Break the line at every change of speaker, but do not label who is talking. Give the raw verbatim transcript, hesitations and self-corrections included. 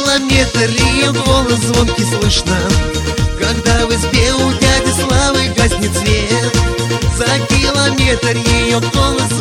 километр ее голос звонкий слышно, когда в избе у дяди Славы гаснет свет. За километр ее голос